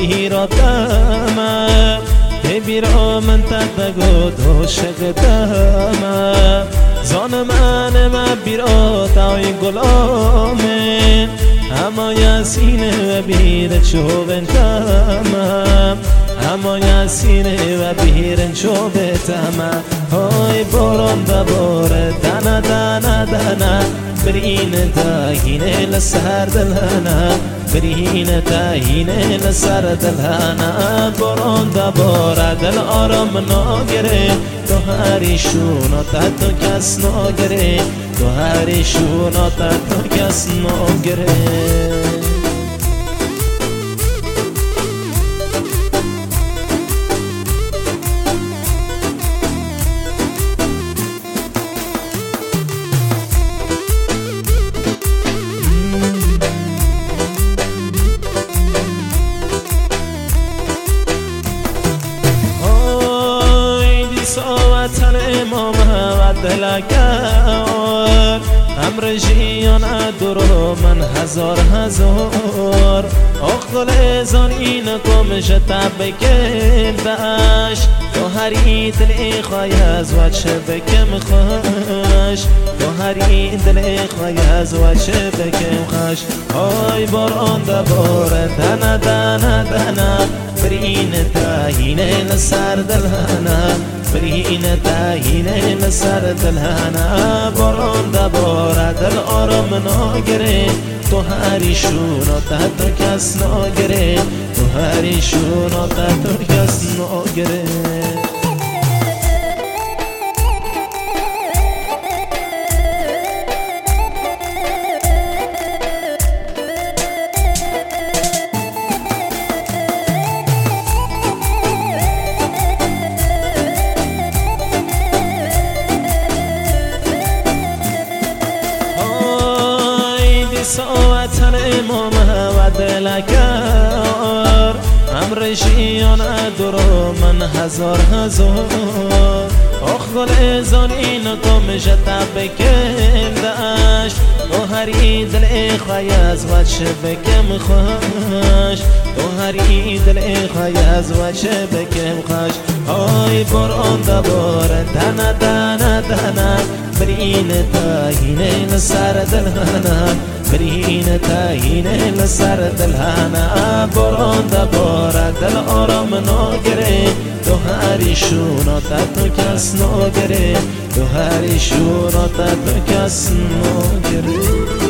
بیرا دمه بیرا من تدگو دوشق دمه زان من ما بیرا تای گلامه اما یاسینه و بیرن شوبن تمام اما یاسینه و بیرن شوبن تمام های باران دا باره دانا دانا دانا برین تاهینه لسر دلهانا برین تاهینه لسر دلهانا باران دا باره دل آرام ناگره تو هریشونا تا تو کس ناگره تو هریشونا تا تو کس ناگره وطن امام و دلکار امر جیان ادرو من هزار هزار اخل زانی نکم جتا بکندش تو هری دل خواهز و چه بکم خوش تو هری دل خواهز و چه بکم خوش آی باران دا باره دانا دانا دانا برین تاهینه لسر دلهانا برین تاهینه لسر دلهانا باران دا باره دل آرام ناگره تو هریشونا تا تو کس ناگره تو هریشونا تا تو کس ناگره وطن امام و دلکار امر جیان ادرو من هزار هزار آخ گل زانی نکم جتا بکندش تو هری دل خواهز و چه بکم خوش تو هری دل خواهز و چه بکم خوش آی باران دا باره دانا دانا دانا برین تاهینه لسر دلهانا برین تاهینه لسر دلهانا باران دا باره دل آرام ناگره تو هریشونا تا تو کس ناگره تو هریشونا تا تو کس ناگره